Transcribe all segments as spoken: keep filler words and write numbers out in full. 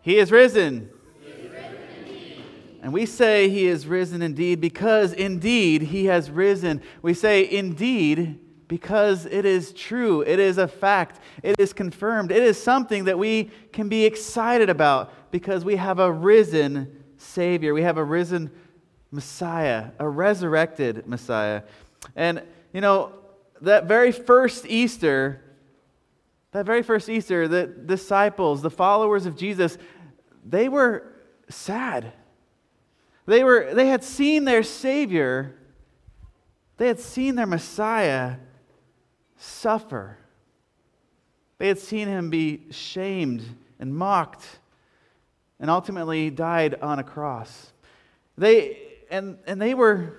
He is risen. And we say He is risen indeed because indeed He has risen. We say indeed because it is true. It is a fact. It is confirmed. It is something that we can be excited about because we have a risen Savior. We have a risen Messiah, a resurrected Messiah. And, you know, that very first Easter, that very first Easter, the disciples, the followers of Jesus, they were sad. They were, they had seen their Savior, they had seen their Messiah suffer. They had seen Him be shamed and mocked and ultimately died on a cross. They and and they were,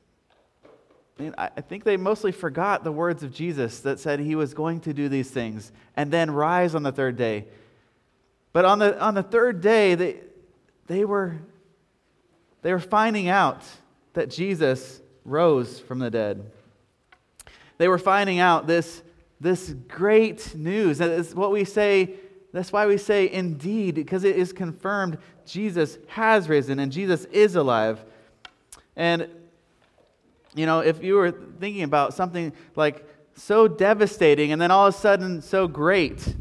I mean, I think they mostly forgot the words of Jesus that said He was going to do these things and then rise on the third day. But on the on the third day, they they were They were finding out that Jesus rose from the dead. They were finding out this, this great news. That is what we say, that's why we say indeed, because it is confirmed Jesus has risen and Jesus is alive. And, you know, if you were thinking about something like so devastating and then all of a sudden so great,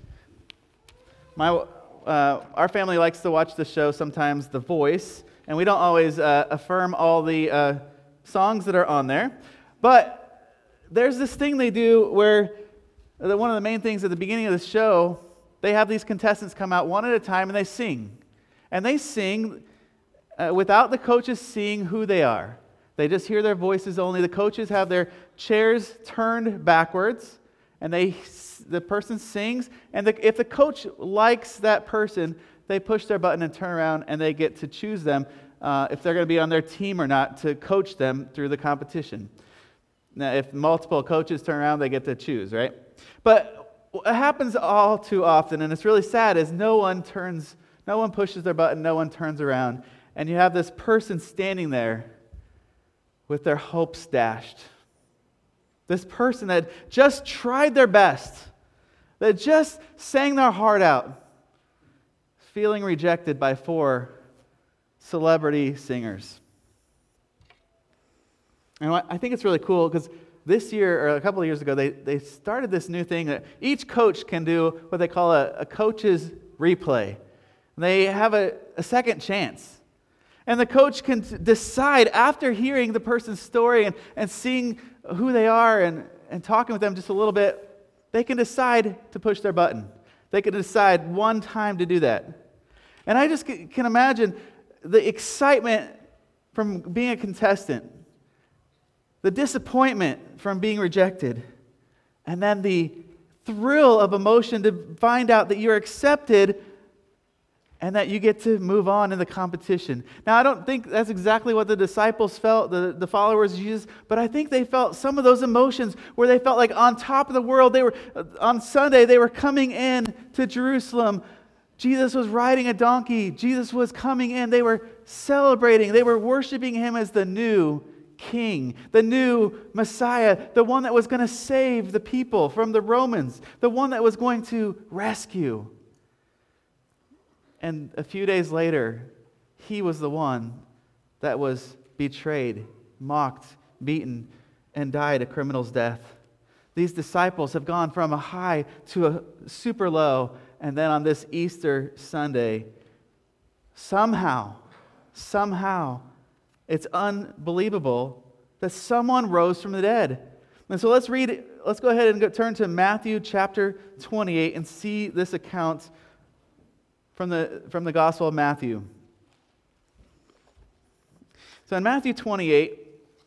my uh, our family likes to watch the show sometimes, The Voice. And we don't always uh, affirm all the uh, songs that are on there. But there's this thing they do where the, one of the main things at the beginning of the show, they have these contestants come out one at a time and they sing. And they sing uh, without the coaches seeing who they are. They just hear their voices only. The coaches have their chairs turned backwards. And they the person sings. And the, if the coach likes that person, they push their button and turn around and they get to choose them uh, if they're going to be on their team or not to coach them through the competition. Now, if multiple coaches turn around, they get to choose, right? But what happens all too often, and it's really sad, is no one turns, no one pushes their button, no one turns around, and you have this person standing there with their hopes dashed. This person that just tried their best, that just sang their heart out, feeling rejected by four celebrity singers. And I think it's really cool because this year, or a couple of years ago, they, they started this new thing that each coach can do what they call a, a coach's replay. And they have a, a second chance. And the coach can t- decide after hearing the person's story and, and seeing who they are and, and talking with them just a little bit, they can decide to push their button. They can decide one time to do that. And I just can imagine the excitement from being a contestant, the disappointment from being rejected, and then the thrill of emotion to find out that you're accepted and that you get to move on in the competition. Now, I don't think that's exactly what the disciples felt, the, the followers of Jesus, but I think they felt some of those emotions where they felt like on top of the world. They were on Sunday, they were coming in to Jerusalem. Jesus was riding a donkey. Jesus was coming in. They were celebrating. They were worshiping Him as the new King, the new Messiah, the one that was going to save the people from the Romans, the one that was going to rescue. And a few days later, He was the one that was betrayed, mocked, beaten, and died a criminal's death. These disciples have gone from a high to a super low. And then on this Easter Sunday, somehow, somehow, it's unbelievable that someone rose from the dead. And so let's read, let's go ahead and go, turn to Matthew chapter twenty-eight and see this account from the, from the Gospel of Matthew. So in Matthew twenty-eight,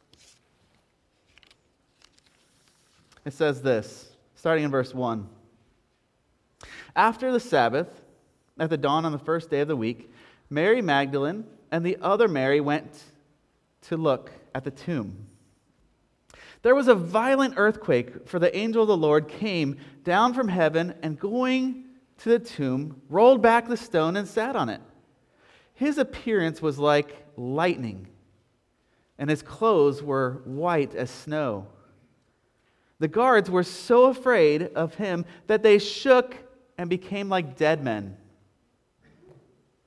it says this, starting in verse one. After the Sabbath, at the dawn on the first day of the week, Mary Magdalene and the other Mary went to look at the tomb. There was a violent earthquake, for the angel of the Lord came down from heaven and going to the tomb, rolled back the stone and sat on it. His appearance was like lightning, and his clothes were white as snow. The guards were so afraid of him that they shook and became like dead men.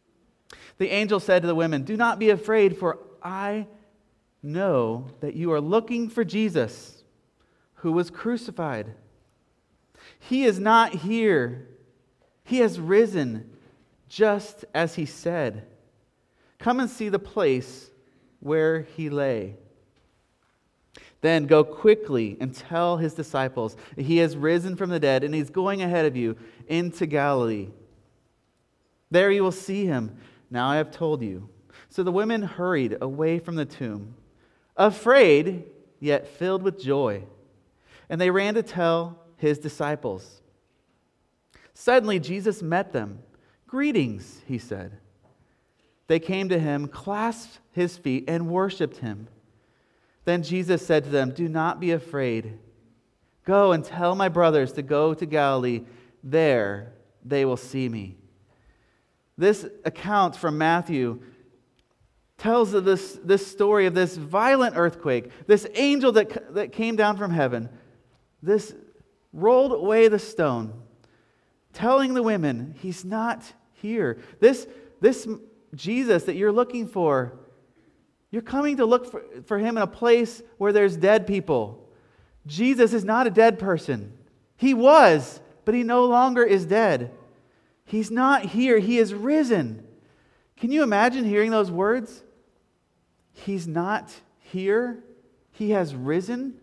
The angel said to the women, "Do not be afraid, for I know that you are looking for Jesus, who was crucified. He is not here. He has risen, just as he said. Come and see the place where he lay. Then go quickly and tell his disciples that he has risen from the dead, and he's going ahead of you into Galilee. There you will see him. Now I have told you." So the women hurried away from the tomb, afraid, yet filled with joy. And they ran to tell his disciples. Suddenly Jesus met them. "Greetings," he said. They came to him, clasped his feet, and worshipped him. Then Jesus said to them, "Do not be afraid. Go and tell my brothers to go to Galilee. There they will see me." This account from Matthew tells of this, this story of this violent earthquake, this angel that, that came down from heaven, this rolled away the stone, telling the women, he's not here. This, this Jesus that you're looking for, you're coming to look for, for him in a place where there's dead people. Jesus is not a dead person. He was, but he no longer is dead. He's not here. He is risen. Can you imagine hearing those words? He's not here. He has risen.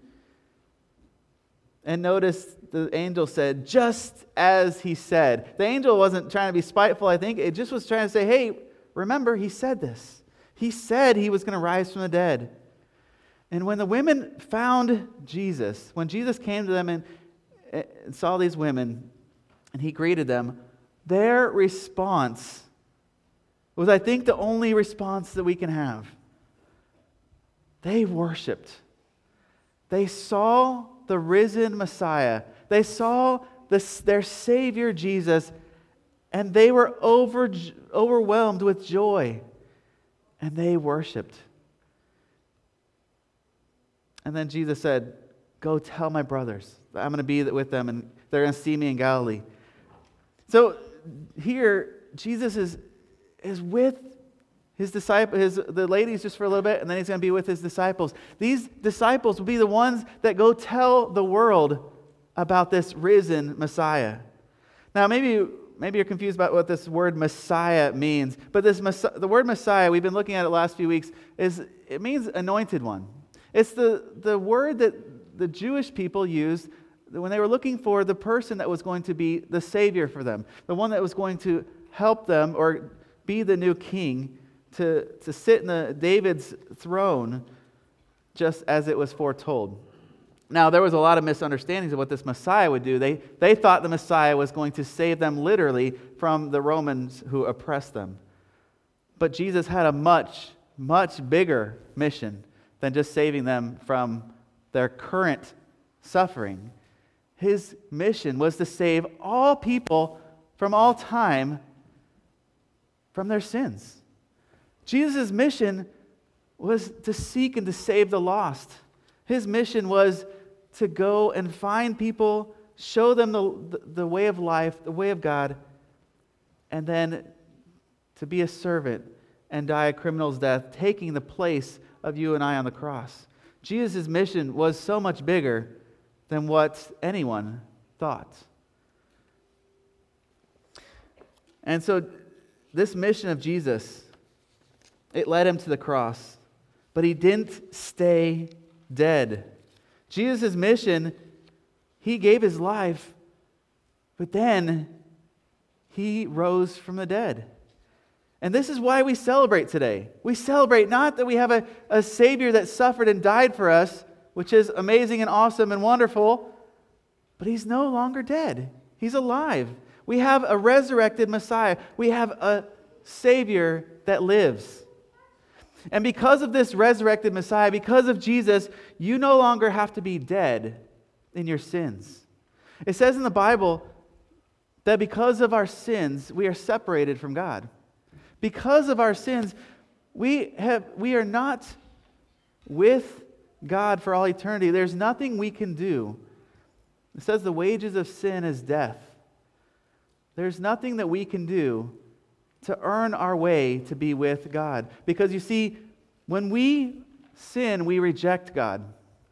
And notice the angel said, "just as he said." The angel wasn't trying to be spiteful, I think. It just was trying to say, hey, remember, he said this. He said he was going to rise from the dead. And when the women found Jesus, when Jesus came to them and, and saw these women, and he greeted them, their response was, I think, the only response that we can have. They worshiped. They saw the risen Messiah. They saw this, their Savior Jesus, and they were over, overwhelmed with joy, and they worshiped. And then Jesus said, "Go tell my brothers that I'm going to be with them, and they're going to see me in Galilee." So here, Jesus is, is with his disciples, his, the ladies just for a little bit, and then he's going to be with his disciples. These disciples will be the ones that go tell the world about this risen Messiah. Now, maybe, maybe you're confused about what this word Messiah means, but this the word Messiah, we've been looking at it the last few weeks, is it means anointed one. It's the, the word that the Jewish people used when they were looking for the person that was going to be the Savior for them, the one that was going to help them or be the new king, to, to sit in the David's throne, just as it was foretold. Now, there was a lot of misunderstandings of what this Messiah would do. They, they thought the Messiah was going to save them literally from the Romans who oppressed them. But Jesus had a much, much bigger mission than just saving them from their current suffering. His mission was to save all people from all time from their sins. Jesus' mission was to seek and to save the lost. His mission was to go and find people, show them the, the, the way of life, the way of God, and then to be a servant and die a criminal's death, taking the place of you and I on the cross. Jesus' mission was so much bigger than what anyone thought. And so this mission of Jesus, it led him to the cross, but he didn't stay dead. Jesus' mission, he gave his life, but then he rose from the dead. And this is why we celebrate today. We celebrate not that we have a, a Savior that suffered and died for us, which is amazing and awesome and wonderful, but he's no longer dead. He's alive. We have a resurrected Messiah. We have a Savior that lives. And because of this resurrected Messiah, because of Jesus, you no longer have to be dead in your sins. It says in the Bible that because of our sins, we are separated from God. Because of our sins, we have we are not with God for all eternity. There's nothing we can do. It says the wages of sin is death. There's nothing that we can do to earn our way to be with God. Because you see, when we sin, we reject God.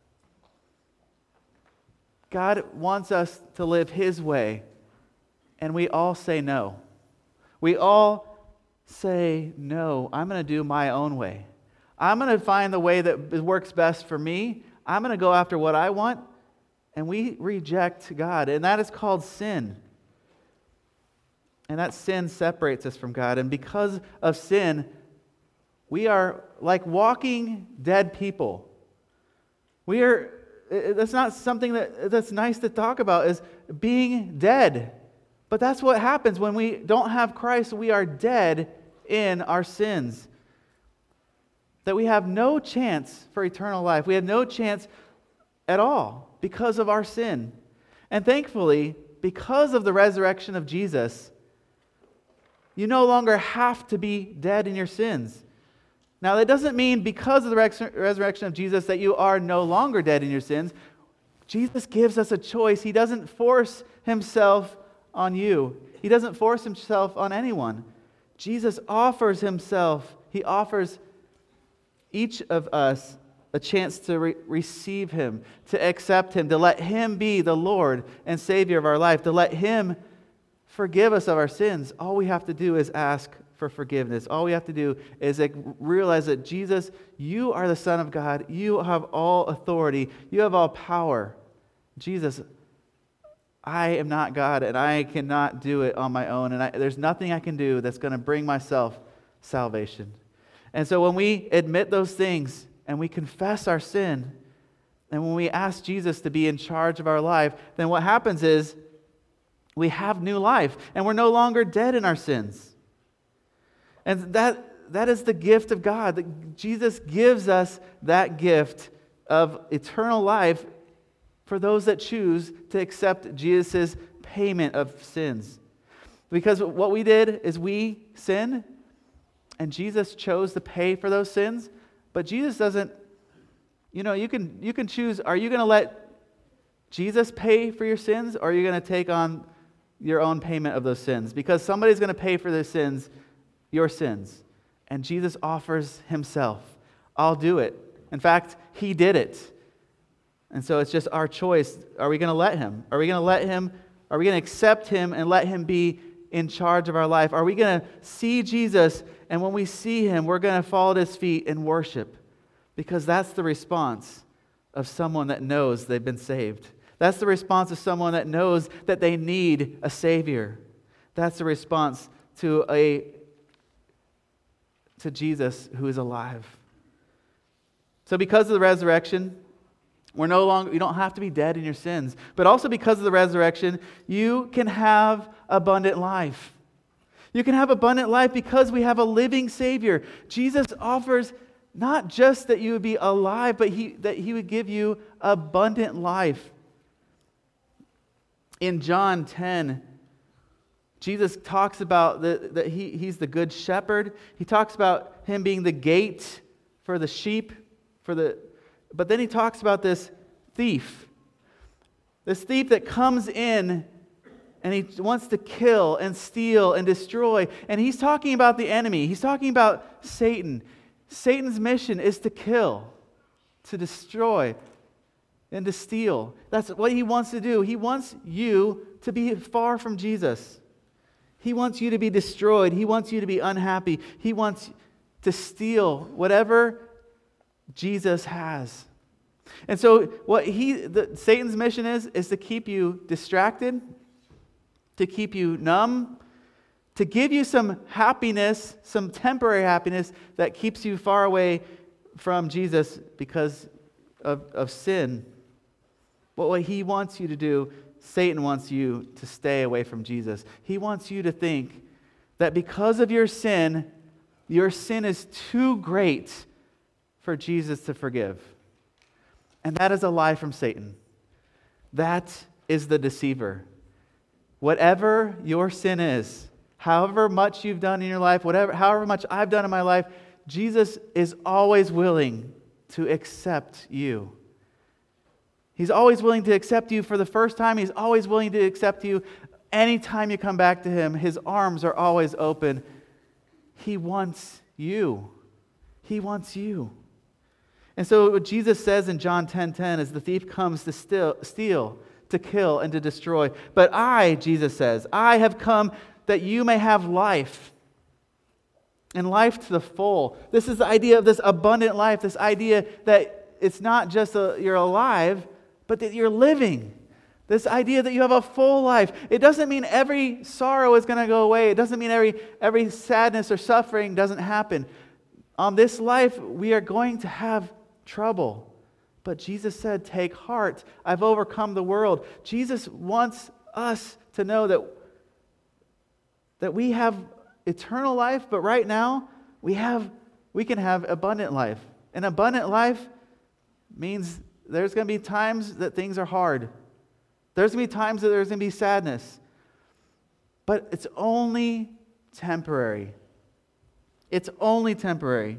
God wants us to live His way, and we all say no. We all say, no, I'm going to do my own way. I'm going to find the way that works best for me. I'm going to go after what I want, and we reject God, and that is called sin. And that sin separates us from God, and because of sin, we are like walking dead people. We are, that's not something that, that's nice to talk about, is being dead. But that's what happens when we don't have Christ. We are dead in our sins. That we have no chance for eternal life. We have no chance at all because of our sin. And thankfully, because of the resurrection of Jesus, you no longer have to be dead in your sins. Now, that doesn't mean because of the res- resurrection of Jesus that you are no longer dead in your sins. Jesus gives us a choice. He doesn't force Himself on you. He doesn't force Himself on anyone. Jesus offers Himself. He offers each of us a chance to re- receive Him, to accept Him, to let Him be the Lord and Savior of our life, to let Him forgive us of our sins. All we have to do is ask for forgiveness. All we have to do is like realize that Jesus, you are the Son of God. You have all authority. You have all power. Jesus, I am not God, and I cannot do it on my own, and I, there's nothing I can do that's going to bring myself salvation. And so when we admit those things and we confess our sin, and when we ask Jesus to be in charge of our life, then what happens is we have new life, and we're no longer dead in our sins. And that that is the gift of God. That Jesus gives us that gift of eternal life for those that choose to accept Jesus' payment of sins. Because what we did is we sinned, and Jesus chose to pay for those sins, but Jesus doesn't, you know, you can you can choose, are you going to let Jesus pay for your sins, or are you going to take on your own payment of those sins? Because somebody's going to pay for their sins, your sins. And Jesus offers Himself. I'll do it. In fact, He did it. And so it's just our choice. Are we going to let Him? Are we going to let Him? Are we going to accept Him and let Him be in charge of our life? Are we going to see Jesus, and when we see Him, we're going to fall at His feet and worship? Because that's the response of someone that knows they've been saved. That's the response of someone that knows that they need a Savior. That's the response to a to Jesus who is alive. So because of the resurrection, we're no longer, you don't have to be dead in your sins. But also because of the resurrection, you can have abundant life. You can have abundant life because we have a living Savior. Jesus offers not just that you would be alive, but he, that He would give you abundant life. In John ten, Jesus talks about the, that he, He's the good shepherd. He talks about Him being the gate for the sheep, for the. But then He talks about this thief. This thief that comes in and he wants to kill and steal and destroy. And He's talking about the enemy. He's talking about Satan. Satan's mission is to kill, to destroy, and to steal. That's what he wants to do. He wants you to be far from Jesus. He wants you to be destroyed. He wants you to be unhappy. He wants to steal whatever Jesus has. And so what he, the, Satan's mission is, is to keep you distracted, to keep you numb, to give you some happiness, some temporary happiness that keeps you far away from Jesus because of, of sin. But what he wants you to do, Satan wants you to stay away from Jesus. He wants you to think that because of your sin, your sin is too great for Jesus to forgive. And that is a lie from Satan. That is the deceiver. Whatever your sin is, however much you've done in your life, whatever, however much I've done in my life, Jesus is always willing to accept you. He's always willing to accept you for the first time. He's always willing to accept you anytime you come back to Him. His arms are always open. He wants you. He wants you. And so what Jesus says in John ten ten is the thief comes to steal, steal, to kill, and to destroy. But I, Jesus says, I have come that you may have life, and life to the full. This is the idea of this abundant life, this idea that it's not just a, you're alive, but that you're living. This idea that you have a full life. It doesn't mean every sorrow is going to go away. It doesn't mean every, every sadness or suffering doesn't happen. On this life, we are going to have trouble. But Jesus said, take heart. I've overcome the world. Jesus wants us to know that, that we have eternal life, but right now, we have we can have abundant life. And abundant life means there's going to be times that things are hard. There's going to be times that there's going to be sadness. But it's only temporary. It's only temporary.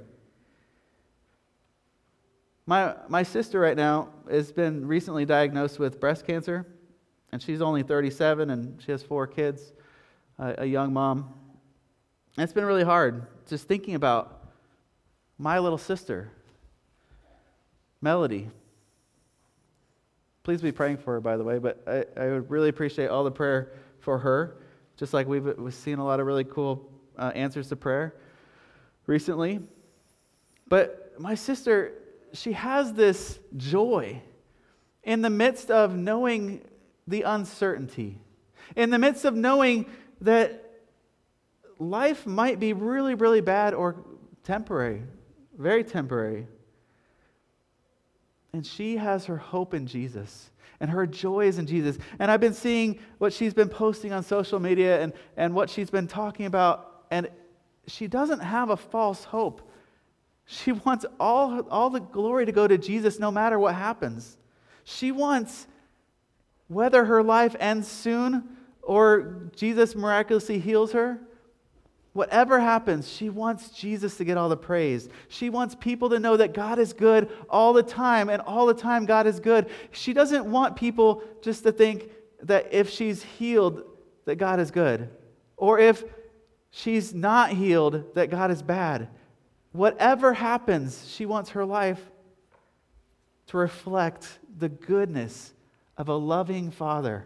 My my sister right now has been recently diagnosed with breast cancer, and she's only thirty-seven, and she has four kids, a, a young mom. And it's been really hard just thinking about my little sister, Melody. Please be praying for her, by the way, but I, I would really appreciate all the prayer for her, just like we've, we've seen a lot of really cool uh, answers to prayer recently. But my sister, she has this joy in the midst of knowing the uncertainty, in the midst of knowing that life might be really, really bad or temporary, very temporary. And she has her hope in Jesus, and her joy is in Jesus. And I've been seeing what she's been posting on social media and, and what she's been talking about, and she doesn't have a false hope. She wants all, all the glory to go to Jesus no matter what happens. She wants, whether her life ends soon or Jesus miraculously heals her, whatever happens, she wants Jesus to get all the praise. She wants people to know that God is good all the time, and all the time God is good. She doesn't want people just to think that if she's healed, that God is good. Or if she's not healed, that God is bad. Whatever happens, she wants her life to reflect the goodness of a loving Father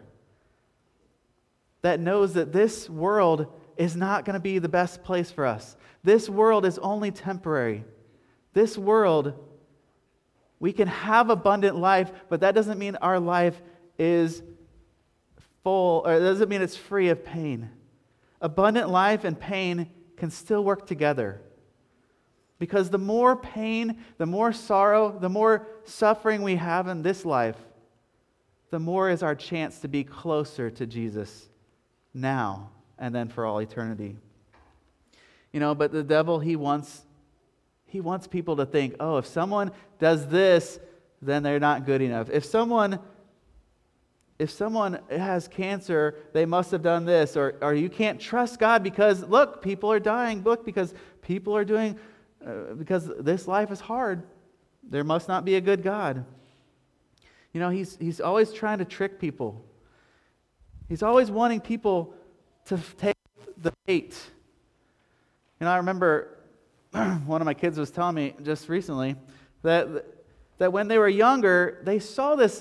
that knows that this world is not going to be the best place for us. This world is only temporary. This world, we can have abundant life, but that doesn't mean our life is full, or it doesn't mean it's free of pain. Abundant life and pain can still work together. Because the more pain, the more sorrow, the more suffering we have in this life, the more is our chance to be closer to Jesus now and then for all eternity. You know, but the devil, he wants he wants people to think, oh, if someone does this, then they're not good enough. If someone if someone has cancer, they must have done this, or or you can't trust God because look, people are dying. Look, because people are doing uh, because this life is hard. There must not be a good God. You know, he's he's always trying to trick people. He's always wanting people to take the bait. You know, I remember one of my kids was telling me just recently that that when they were younger, they saw this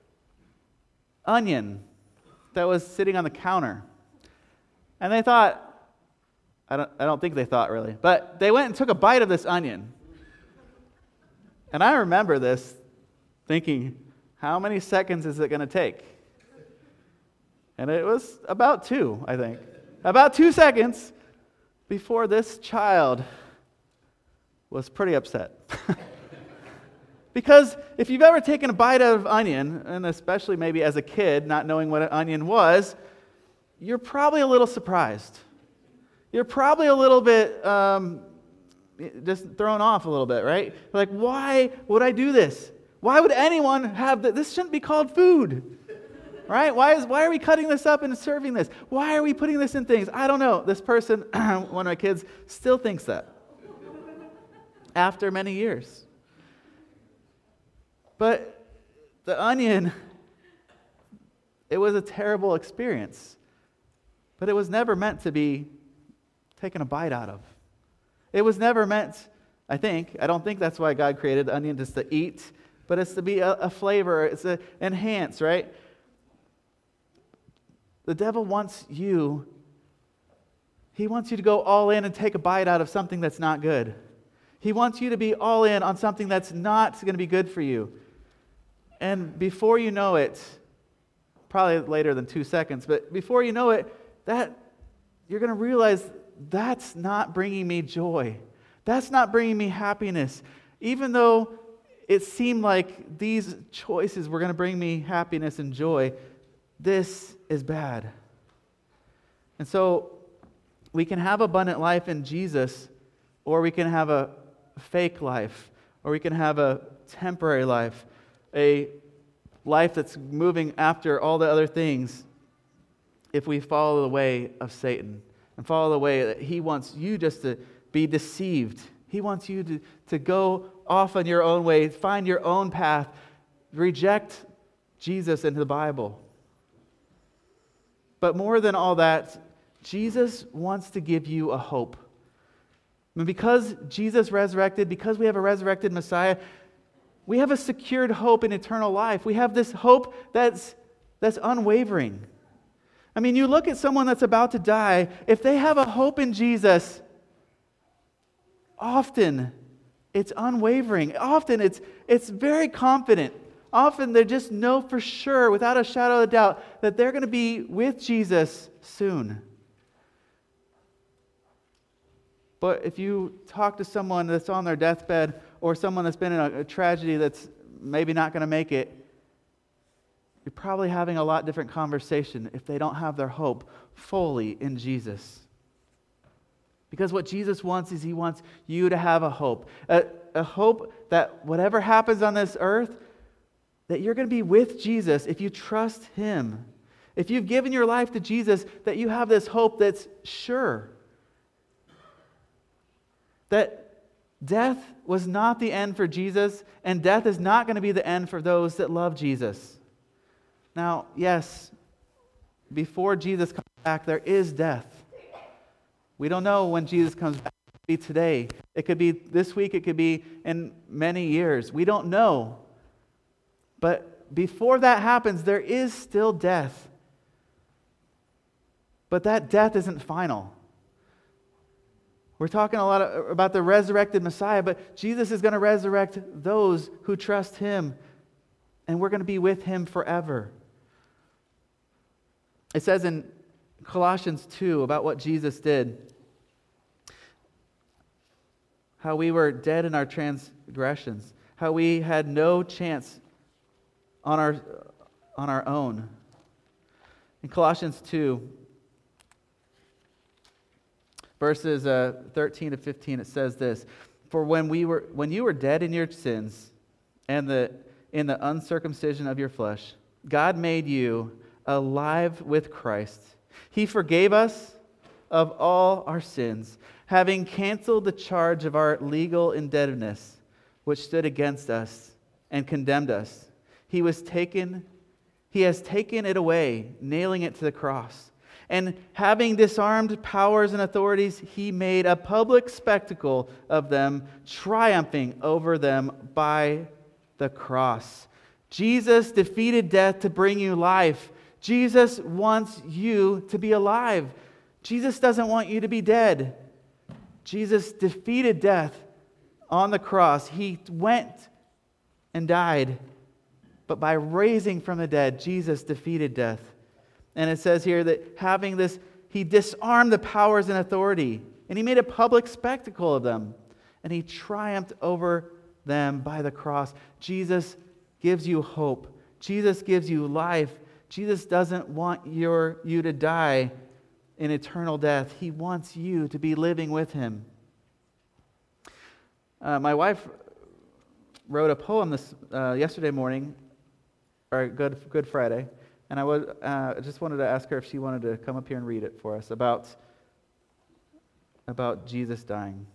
onion that was sitting on the counter. And they thought, I don't, I don't think they thought really, but they went and took a bite of this onion. And I remember this thinking, how many seconds is it going to take? And it was about two, I think. About two seconds before this child was pretty upset. Because if you've ever taken a bite of onion, and especially maybe as a kid, not knowing what an onion was, you're probably a little surprised. You're probably a little bit um, just thrown off a little bit, right? Like, why would I do this? Why would anyone have that? This shouldn't be called food. Right? Why is why are we cutting this up and serving this? Why are we putting this in things? I don't know. This person, one of my kids, still thinks that. After many years. But the onion, it was a terrible experience. But it was never meant to be taken a bite out of. It was never meant, I think, I don't think that's why God created the onion, just to eat, but it's to be a, a flavor, it's to enhance, right? The devil wants you, he wants you to go all in and take a bite out of something that's not good. He wants you to be all in on something that's not going to be good for you. And before you know it, probably later than two seconds, but before you know it, that you're going to realize that's not bringing me joy. That's not bringing me happiness. Even though it seemed like these choices were going to bring me happiness and joy, this is bad. And so we can have abundant life in Jesus, or we can have a fake life, or we can have a temporary life, a life that's moving after all the other things if we follow the way of Satan and follow the way that he wants you just to be deceived. He wants you to, to go off on your own way, find your own path, reject Jesus and the Bible. But more than all that, Jesus wants to give you a hope. I mean, because Jesus resurrected, because we have a resurrected Messiah, we have a secured hope in eternal life. We have this hope that's, that's unwavering. I mean, you look at someone that's about to die, if they have a hope in Jesus, often it's unwavering. Often it's, it's very confident. Often they just know for sure, without a shadow of a doubt, that they're going to be with Jesus soon. But if you talk to someone that's on their deathbed, or someone that's been in a, a tragedy that's maybe not going to make it, you're probably having a lot different conversation if they don't have their hope fully in Jesus. Because what Jesus wants is he wants you to have a hope. A, a hope that whatever happens on this earth, that you're going to be with Jesus if you trust him. If you've given your life to Jesus, that you have this hope that's sure. That death was not the end for Jesus, and death is not going to be the end for those that love Jesus. Now, yes, before Jesus comes back, there is death. We don't know when Jesus comes back. It could be today. It could be this week. It could be in many years. We don't know. But before that happens, there is still death. But that death isn't final. We're talking a lot of, about the resurrected Messiah, but Jesus is going to resurrect those who trust him, and we're going to be with him forever. It says in Colossians two about what Jesus did, how we were dead in our transgressions, how we had no chance on our, on our own. In Colossians two, verses uh, thirteen to fifteen, it says this: For when we were, when you were dead in your sins and the in the uncircumcision of your flesh, God made you alive with Christ. He forgave us of all our sins, having canceled the charge of our legal indebtedness, which stood against us and condemned us. He was taken, he has taken it away, nailing it to the cross. And having disarmed powers and authorities, he made a public spectacle of them, triumphing over them by the cross. Jesus defeated death to bring you life. Jesus wants you to be alive. Jesus doesn't want you to be dead. Jesus defeated death on the cross. He went and died. But by raising from the dead, Jesus defeated death. And it says here that having this, he disarmed the powers and authority, and he made a public spectacle of them, and he triumphed over them by the cross. Jesus gives you hope. Jesus gives you life. Jesus doesn't want your, you to die in eternal death. He wants you to be living with him. Uh, my wife wrote a poem this uh, yesterday morning, or Good Good Friday, and I would uh, just wanted to ask her if she wanted to come up here and read it for us about about Jesus dying.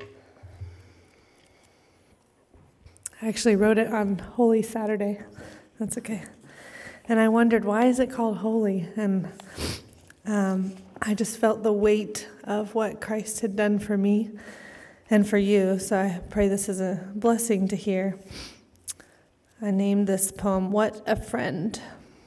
I actually wrote it on Holy Saturday. That's okay. And I wondered, why is it called holy? And um, I just felt the weight of what Christ had done for me and for you. So I pray this is a blessing to hear. I named this poem, What a Friend.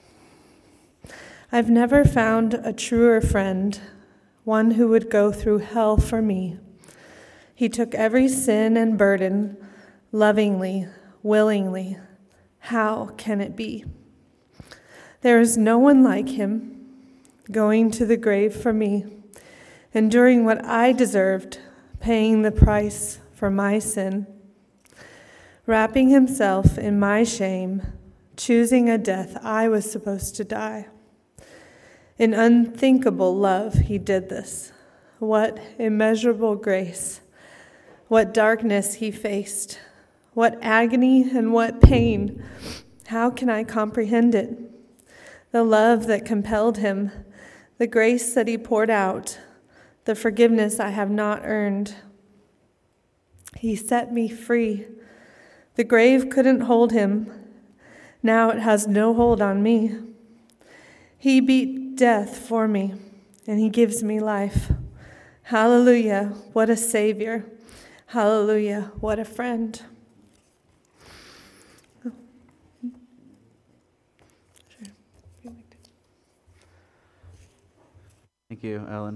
I've never found a truer friend, one who would go through hell for me. He took every sin and burden lovingly, willingly. How can it be? There is no one like him, going to the grave for me, enduring what I deserved, paying the price for my sin, wrapping himself in my shame, choosing a death I was supposed to die. In unthinkable love, he did this. What immeasurable grace. What darkness he faced. What agony and what pain. How can I comprehend it? The love that compelled him, the grace that he poured out, the forgiveness I have not earned. He set me free. The grave couldn't hold him. Now it has no hold on me. He beat death for me, and he gives me life. Hallelujah, what a Savior. Hallelujah, what a friend. Thank you, Ellen.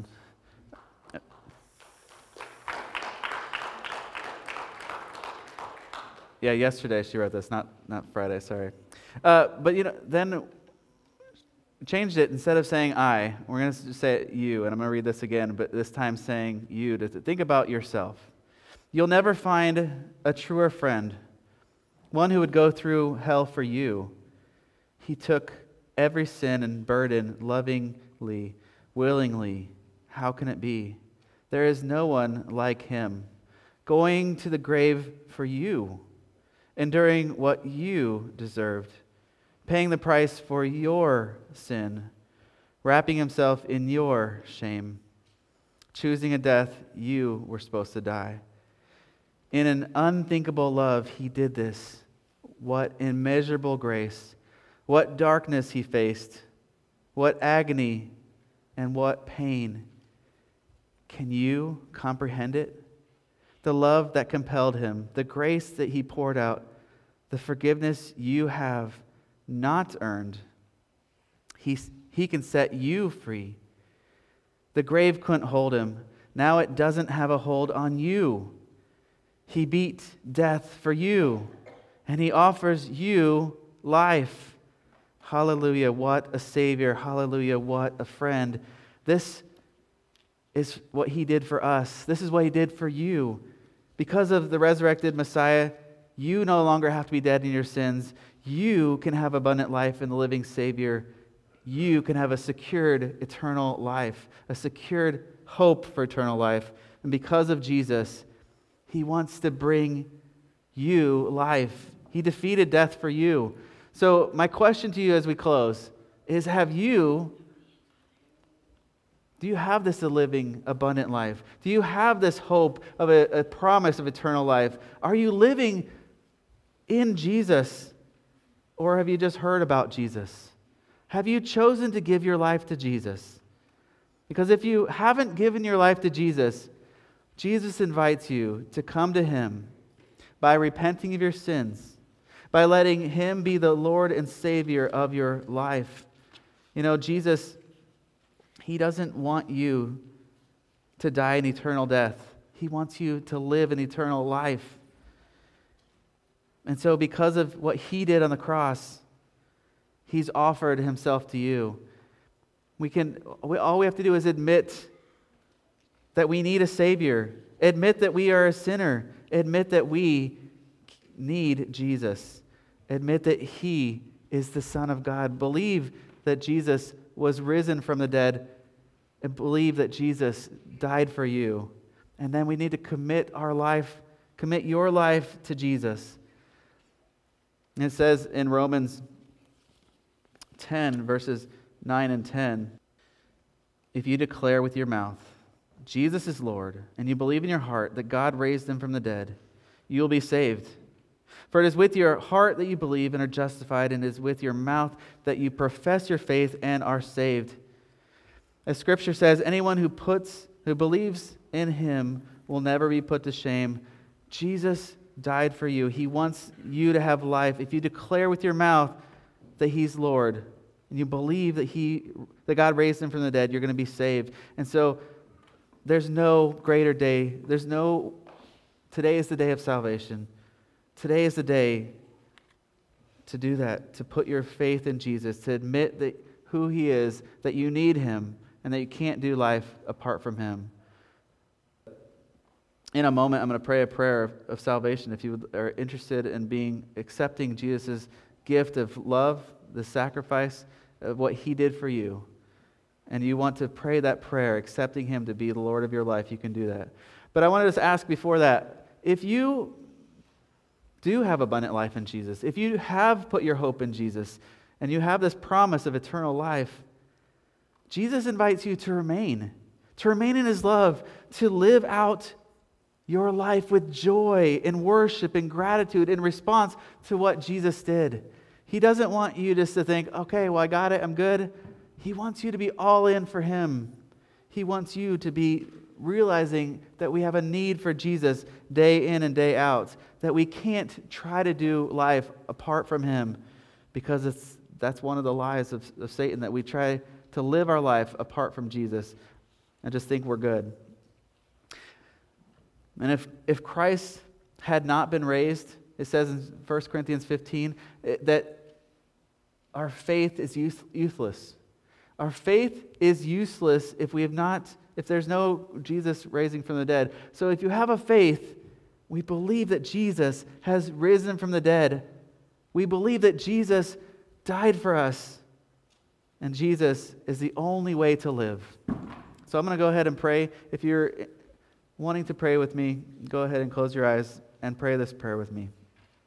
Yeah, yesterday she wrote this, not not Friday, sorry. Uh, but you know, then changed it. Instead of saying I, we're going to say you, and I'm going to read this again, but this time saying you, to think about yourself. You'll never find a truer friend, one who would go through hell for you. He took every sin and burden lovingly, willingly. How can it be? There is no one like him, going to the grave for you, enduring what you deserved, paying the price for your sin, wrapping himself in your shame, choosing a death you were supposed to die. In an unthinkable love, he did this. What immeasurable grace, what darkness he faced, what agony and what pain. Can you comprehend it? The love that compelled him, the grace that he poured out, the forgiveness you have not earned. He, he can set you free. The grave couldn't hold him. Now it doesn't have a hold on you. He beat death for you, and he offers you life. Hallelujah, what a Savior. Hallelujah, what a friend. This is what he did for us. This is what he did for you. Because of the resurrected Messiah, you no longer have to be dead in your sins. You can have abundant life in the living Savior. You can have a secured eternal life, a secured hope for eternal life. And because of Jesus, he wants to bring you life. He defeated death for you. So my question to you as we close is, have you, do you have this a living, abundant life? Do you have this hope of a, a promise of eternal life? Are you living in Jesus? Or have you just heard about Jesus? Have you chosen to give your life to Jesus? Because if you haven't given your life to Jesus, Jesus invites you to come to him by repenting of your sins, by letting him be the Lord and Savior of your life. You know, Jesus, he doesn't want you to die an eternal death. He wants you to live an eternal life. And so because of what he did on the cross, he's offered himself to you. We can, we, all we have to do is admit that we need a Savior. Admit that we are a sinner. Admit that we need Jesus. Admit that he is the Son of God. Believe that Jesus was risen from the dead, and believe that Jesus died for you. And then we need to commit our life, commit your life to Jesus. And it says in Romans ten, verses nine and ten, if you declare with your mouth, Jesus is Lord, and you believe in your heart that God raised him from the dead, you will be saved. For it is with your heart that you believe and are justified, and it is with your mouth that you profess your faith and are saved. As Scripture says, anyone who puts, who believes in him will never be put to shame. Jesus died for you. He wants you to have life. If you declare with your mouth that He's Lord, and you believe that He, that God raised Him from the dead, you're going to be saved. And so there's no greater day. There's no, today is the day of salvation. Today is the day to do that, to put your faith in Jesus, to admit that who He is, that you need Him, and that you can't do life apart from Him. In a moment, I'm going to pray a prayer of, of salvation. If you are interested in being accepting Jesus' gift of love, the sacrifice of what He did for you, and you want to pray that prayer, accepting Him to be the Lord of your life, you can do that. But I want to just ask before that, if you do have abundant life in Jesus, if you have put your hope in Jesus, and you have this promise of eternal life, Jesus invites you to remain, to remain in His love, to live out your life with joy and worship and gratitude in response to what Jesus did. He doesn't want you just to think, okay, well, I got it, I'm good. He wants you to be all in for Him. He wants you to be realizing that we have a need for Jesus day in and day out, that we can't try to do life apart from Him, because it's that's one of the lies of, of Satan, that we try to live our life apart from Jesus and just think we're good. And if, if Christ had not been raised, it says in First Corinthians fifteen it, that our faith is use, useless. Our faith is useless if we have not, if there's no Jesus raising from the dead. So if you have a faith, we believe that Jesus has risen from the dead. We believe that Jesus died for us. And Jesus is the only way to live. So I'm going to go ahead and pray. If you're wanting to pray with me, go ahead and close your eyes and pray this prayer with me.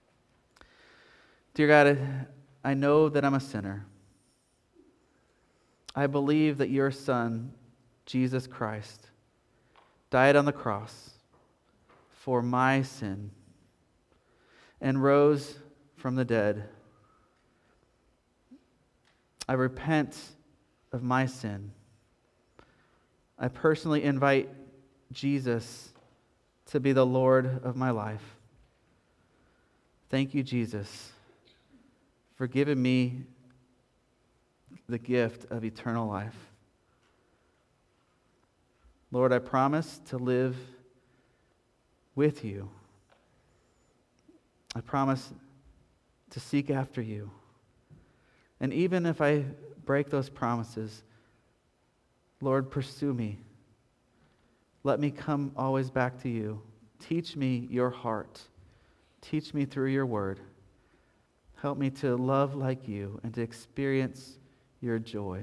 Dear God, I know that I'm a sinner. I believe that your Son, Jesus Christ, died on the cross for my sin and rose from the dead. I repent of my sin. I personally invite Jesus to be the Lord of my life. Thank you, Jesus, for giving me the gift of eternal life. Lord, I promise to live with you. I promise to seek after you. And even if I break those promises, Lord, pursue me. Let me come always back to you. Teach me your heart. Teach me through your word. Help me to love like you and to experience your joy.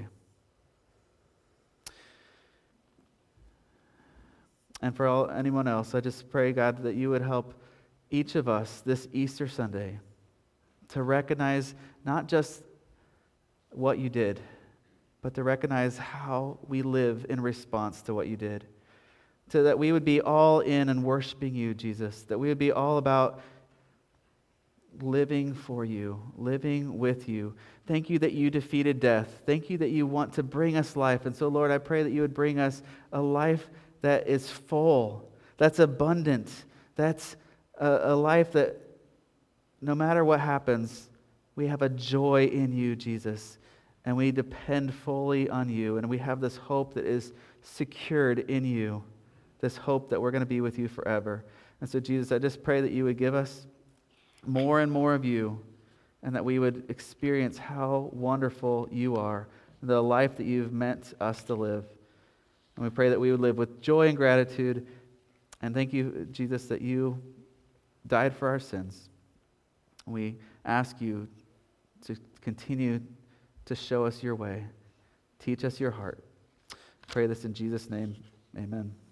And for all, anyone else, I just pray, God, that you would help each of us this Easter Sunday to recognize not just what you did, but to recognize how we live in response to what you did. So that we would be all in and worshiping you, Jesus. That we would be all about living for you, living with you. Thank you that you defeated death. Thank you that you want to bring us life. And so, Lord, I pray that you would bring us a life that is full, that's abundant, that's a, a life that no matter what happens, we have a joy in you, Jesus. And we depend fully on you. And we have this hope that is secured in you. This hope that we're going to be with you forever. And so, Jesus, I just pray that you would give us more and more of you, and that we would experience how wonderful you are, the life that you've meant us to live. And we pray that we would live with joy and gratitude. And thank you, Jesus, that you died for our sins. We ask you to continue to show us your way. Teach us your heart. Pray this in Jesus' name. Amen.